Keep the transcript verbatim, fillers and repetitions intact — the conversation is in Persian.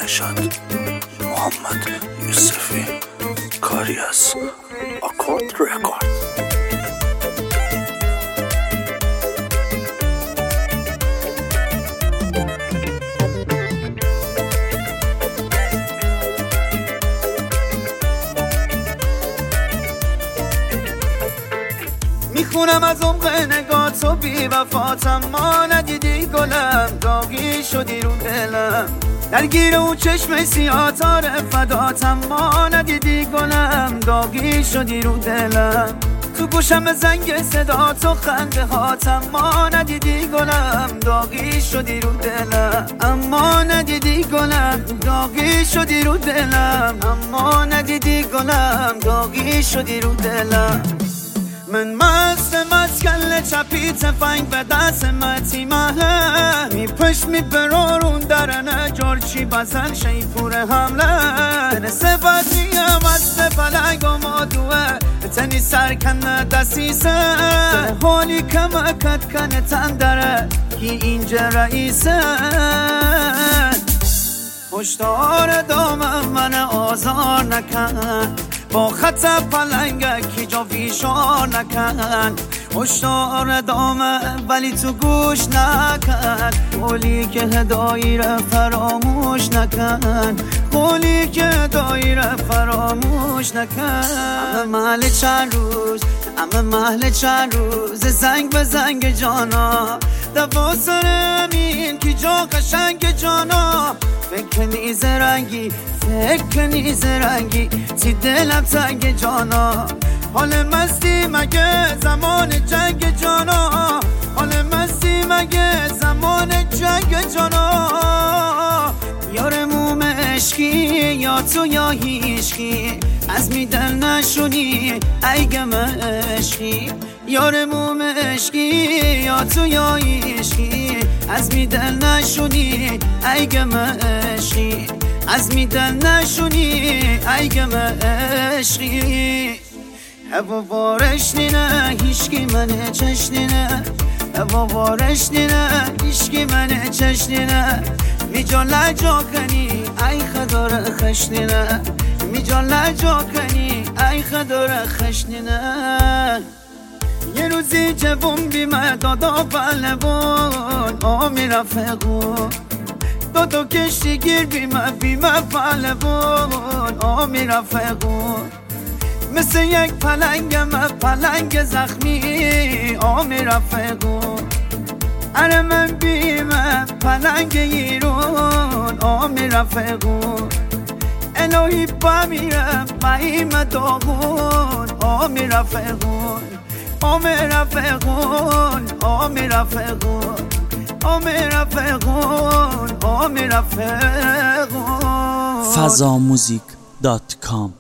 مشهد محمد یوسفی، کاری از آکورد رکورد. میخونم از عمق نگات و بی وفاتم، ما ندیدی گلم، داغی شدی رو دلم، درگیر اون چشم سیاتار فداتم، ما ندیدی گلم، داغی شدی رو دلم، تو گوشم زنگ صدا تو خنده هاتم، ما ندیدی گلم، داغی شدی رو دلم، اما ندیدی گلم، داغی شدی رو دلم، اما ندیدی گلم، داغی شدی رو دلم. من مست مست کل چپی تفنگ به دست متی محله، می پشت می برارون درنه جارچی بزن شیپور حمله، نسه بدیم از فلنگ و مادوه تنی سرکن دستیسه، حالی کمکت کنه تندره کی اینجا رئیسه، هشدار دامم من آزار نکن، با خط پلنگه کی جا ویشار نکن، هشدار دامه ولی تو گوش نکن، قولی که هدایی را فراموش نکن، قولی که هدایی را فراموش نکن. همه محل چند روز، همه محل چند روز، زنگ به زنگ جانا، دوا سر امین کی جا قشنگ جانا، فکر نیز رنگی، فکر نیز رنگی، تی دلم تنگ جانا، حال مستی مگه زمان جنگ جانا، حال مستی مگه زمان جنگ جانا، یار موم عشقی یا تو یا هیچکی، از می دل نشونی ایگم عشقی، یار موم عشقی یا تو یا هیچکی، از می دل نشونی ایگم عشقی، از می دل نشونی ایگم عشقی. هوا وارش نینه هیشکی من چشنینه، هوا وارش نینه هیشکی من چشنینه، می جا لجا کنی ای خدار خشنینه، می جا لجا کنی ای خدار خشنینه. یه روزی جوون بیمه دادا بلبون آمی رفقون، دادا کشتی گیر بیمه بیمه بلبون آمی رفقون، مثل یک پلنگم پلنگ زخمی آمی رفقون، اره من بیمه پلنگ ایرون آمی رفقون، الهی بمیرم باییم داغون آمی رفقون، آمی رفقون آمی رفقون آمی رفقون آمی رفقون. فضا موزیک دات کام